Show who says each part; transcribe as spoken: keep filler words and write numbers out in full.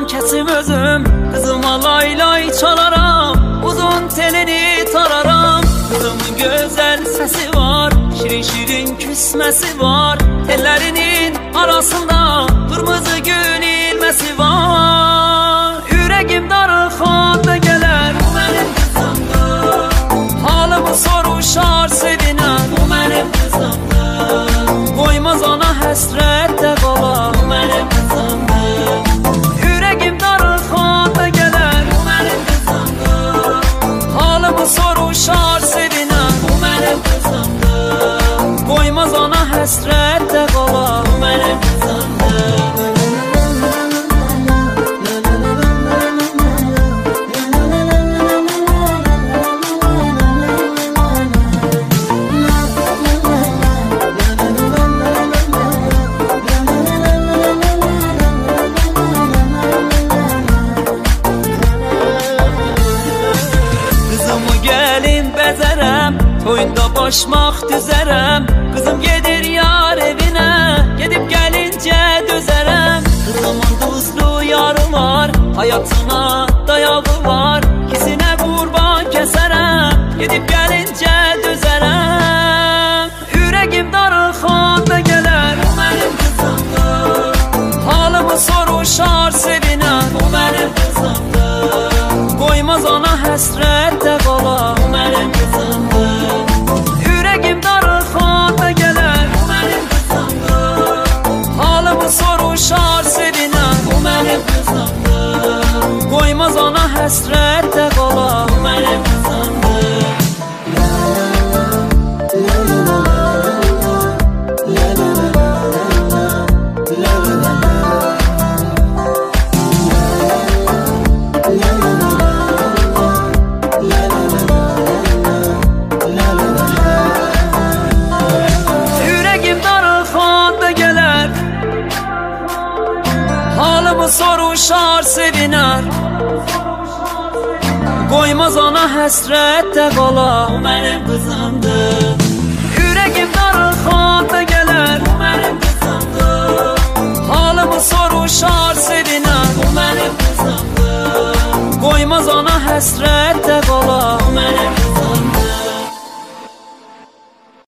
Speaker 1: Qulağından kəsim özüm, qızıma lay lay çalaram, uzun telini tararam. Qızımın gözəl səsi var, şirin şirin küsməsi var, tellərinin arasında qırmızı gül ilməsi var. Ürəgim darıxanda gələr, bu mənim qızımdır. Halımı soruşar sevinən, bu mənim qızımdır. Qoymaz ana həsrətdə qala, bu mənim qızımdır. Ürəgim darıxanda gələr, bu mənim qızımdır. Halımı soruşar sevinən, bu mənim qızımdır. Qoymaz ana həsrətdə qala, bu mənim qızımdır. Toyunda başmaq düzərəm, qızım gedir yar evinə, gedib gəlincə dözərəm. Qızımın duzlu yarı var, həyatına dayağı var, kisinə qurban kəsərəm, gedib gəlincə dözərəm. Ürəgim darıxanda gələr, bu mənim qızımdır. Halımı soruşar sevinən, bu mənim qızımdır. Qoymaz ana həsrətdə qala, bu mənim qızımdır. Soruşar sevinən, bu mənim qızımdır. Qoymaz ana həsrətdə qala, bu mənim qızımdır. Halımı soruşar sevinər, qoymaz ana həsrətdə qala, bu mənim qızımdır. Ürəgim darıxanda gələr, bu mənim qızımdır. Halımı soruşar sevinər, bu mənim qızımdır. Qoymaz ana həsrətdə qala, bu mənim qızımdır.